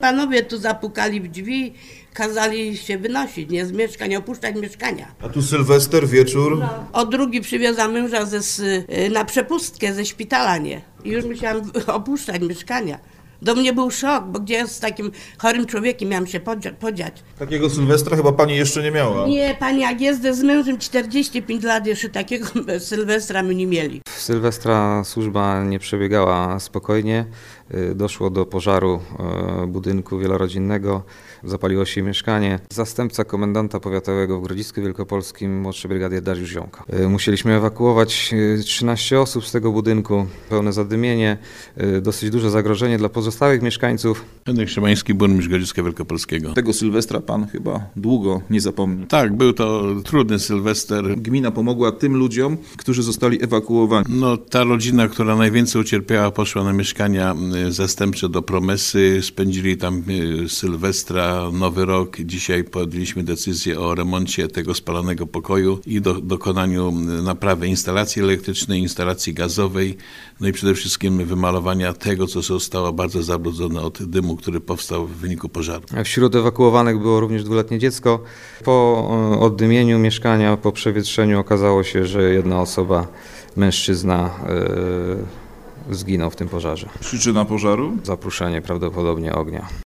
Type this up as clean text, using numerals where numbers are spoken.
panowie tu zapukali w drzwi, kazali się wynosić, nie z mieszkań, opuszczać mieszkania. A tu Sylwester, wieczór? No. O drugi przywiozła męża na przepustkę ze szpitala, nie. I już musiałam opuszczać mieszkania. Do mnie był szok, bo gdzie ja z takim chorym człowiekiem miałam się podziać. Takiego Sylwestra chyba pani jeszcze nie miała. Nie, pani, jak jeżdżę z mężem 45 lat, jeszcze takiego Sylwestra my nie mieli. W Sylwestra służba nie przebiegała spokojnie. Doszło do pożaru budynku wielorodzinnego, zapaliło się mieszkanie. Zastępca komendanta powiatowego w Grodzisku Wielkopolskim, młodszy brygadier Dariusz Ziąka. Musieliśmy ewakuować 13 osób z tego budynku, pełne zadymienie, dosyć duże zagrożenie dla pozostałych mieszkańców. Henryk Szymański, burmistrz Grodziska Wielkopolskiego. Tego Sylwestra pan chyba długo nie zapomni. Tak, był to trudny Sylwester. Gmina pomogła tym ludziom, którzy zostali ewakuowani. No, ta rodzina, która najwięcej ucierpiała, poszła na mieszkania zastępcze do Promesy. Spędzili tam Sylwestra, Nowy Rok. Dzisiaj podjęliśmy decyzję o remoncie tego spalonego pokoju i dokonaniu naprawy instalacji elektrycznej, instalacji gazowej, no i przede wszystkim wymalowania tego, co zostało bardzo zabrudzone od dymu, który powstał w wyniku pożaru. Wśród ewakuowanych było również 2-letnie dziecko. Po oddymieniu mieszkania, po przewietrzeniu okazało się, że jedna osoba, mężczyzna, zginął w tym pożarze. Przyczyna pożaru? Zapruszenie prawdopodobnie ognia.